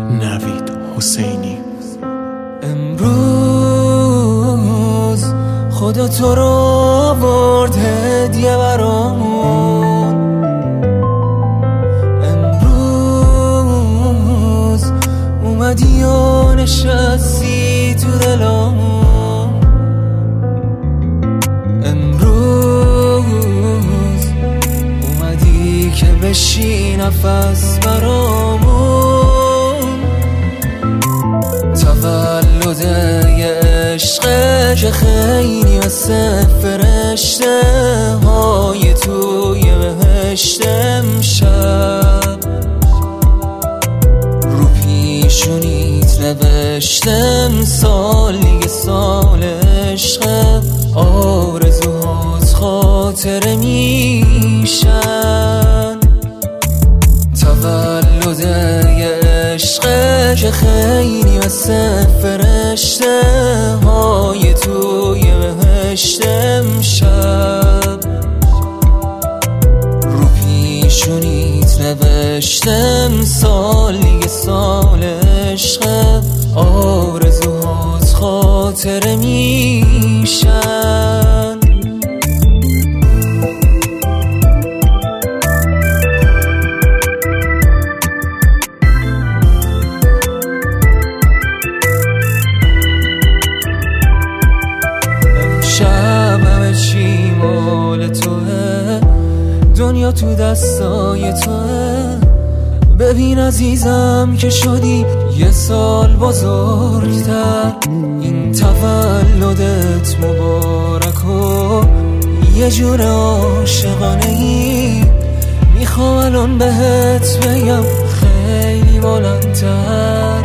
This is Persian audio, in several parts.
نوید حسینی. امروز خدا تو رو آورد هدیه برامون. امروز اومدی و نشستی تو دلامون. امروز اومدی که بشی نفس برامون. تولد یه عشقه که خیلی مثل فرشته های توی بهشت امشب. رو پیشونیت نوشتم سال دیگه سال عشقه، آرزوهات خاطره میشن. تولد یه عشقه که خیلی مثل فرشته های توی بهشت امشب. رو پیشونیت نوشتم سال دیگه سال عشقه، آرزوهات خاطره میشن. شب همه چی مال توه، دنیا تو دستای توه. ببین عزیزم که شدی یه سال بزرگتر. این تولدت مبارک و یه جور عاشقانه‌ای. میخوام الان بهت بگم خیلی بلندتر.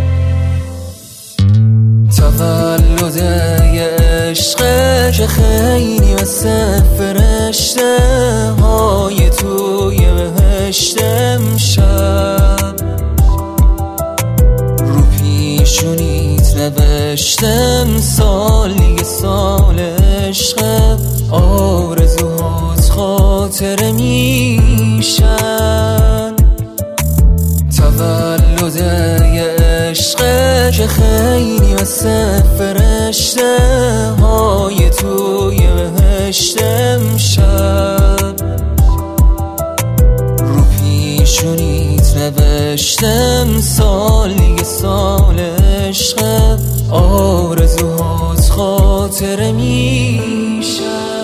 تولد یه عشقه که خیلی مثل فرشته های توی بهشت امشب. رو پیشونیت نوشتم سال دیگه سال عشقه، آرزوهات خاطره میشن. تولد یه عشقه که خیلی مثل فرشته های توی بهشت امشب. رو پیشونیت نوشتم سال دیگه سال عشقه، آرزوهات خاطره میشن.